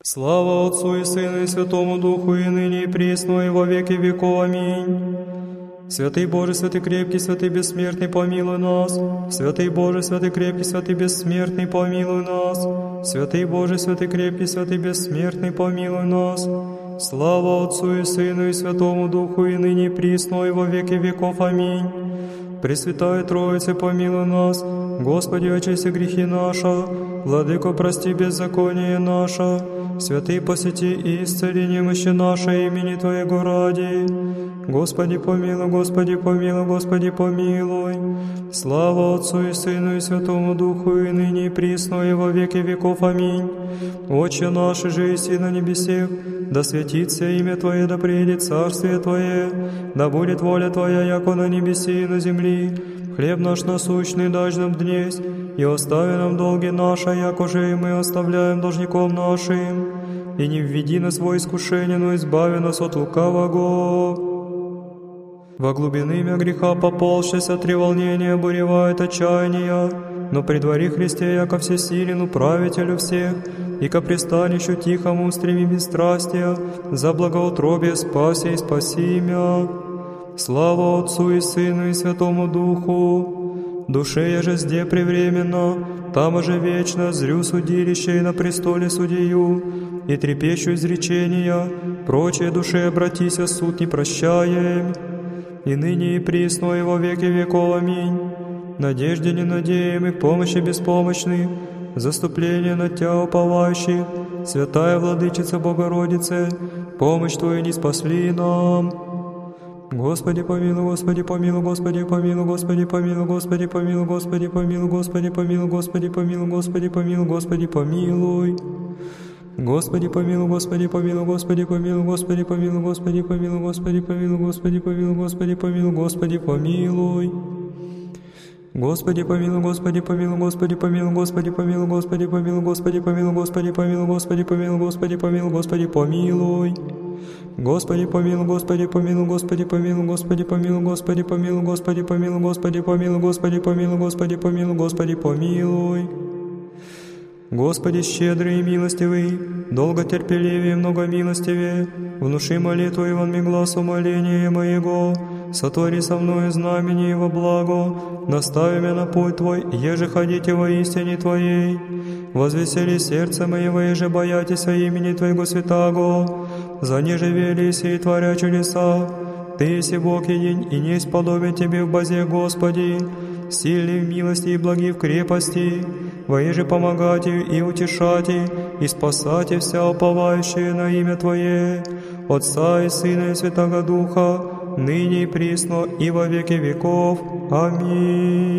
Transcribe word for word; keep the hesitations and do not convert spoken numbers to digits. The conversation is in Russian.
Слава Отцу и Сыну и Святому Духу, и ныне и присно, и во веки веков. Аминь. Святый Боже, святый крепкий, святый бессмертный, помилуй нас. Святый Боже, святый крепкий, святый бессмертный, помилуй нас. Святый Боже, святый крепкий, святый бессмертный, помилуй нас. Слава Отцу и Сыну и Святому Духу, и ныне и присно, и во веки веков. Аминь. Пресвятая Троица, помилуй нас. Господи, очисти грехи наши. Владыко, прости беззаконие наше. Святый, посети и исцели немощи наши имени Твоего ради. Господи, помилуй, Господи, помилуй, Господи, помилуй. Слава Отцу и Сыну и Святому Духу, и ныне и присно, и во веки веков. Аминь. Отче наш, же еси на небесех, да светится имя Твое, да приедет царствие Твое, да будет воля Твоя, яко на небеси и на земли. Хлеб наш насущный дашь нам днесь, и остави нам долги наши, якоже и мы оставляем должником нашим. И не введи нас во искушение, но избави нас от лукавого. Во глубины мя греха поползшись от треволнения буревает отчаяния, но при дворе Христе, яко всесилен управителю всех, и ко пристанищу тихому устреми бесстрастия, за благоутробие спаси и спаси мя. Слава Отцу и Сыну и Святому Духу. Душе я же зде превременно, там же вечно зрю судилище и на престоле судью, и трепещу изречения, прочие душе обратися, суд не прощаем. И ныне и присно, и во веки веков. Аминь. Надежде не надеем и к помощи беспомощных, заступление на Тя уповающих, святая Владычица Богородице, помощь Твою не спасли нам. Господи помилуй, Господи помилуй, Господи помилуй, Господи помилуй, Господи помилуй, Господи помилуй, Господи помилуй, Господи помилуй, Господи помилуй, Господи помилуй. Господи помилуй, Господи помилуй, Господи помилуй, Господи помилуй, Господи помилуй, Господи помилуй, Господи помилуй, Господи помилуй, Господи помилуй. Господи помилуй, Господи помилуй, Господи помилуй, Господи помилуй, Господи помилуй, Господи помилуй, Господи помилуй, Господи помилуй, Господи помилуй, Господи помилуй. Господи помилуй, Господи помилуй, Господи помилуй, Господи помилуй, Господи помилуй, Господи помилуй, Господи помилуй, Господи помилуй, Господи помилуй, Господи помилуй. Господи щедрый и милостивый, долготерпеливее и многомилостивее, внуши молитву и вонми глаз умоления моего, сотвори со мною знамение во благо, настави меня на путь Твой, еже ходите во истине Твоей. Возвесели сердце моего, еже боятися имени Твоего святаго, за неже велися и творя чудеса. Ты еси Бог един, и несть подобен Тебе в базе, Господи, сильный в милости и благи в крепости, воеже помогати и утешати, и спасати вся уповающие на имя Твое, Отца и Сына и Святого Духа, ныне и присно, и во веки веков. Аминь.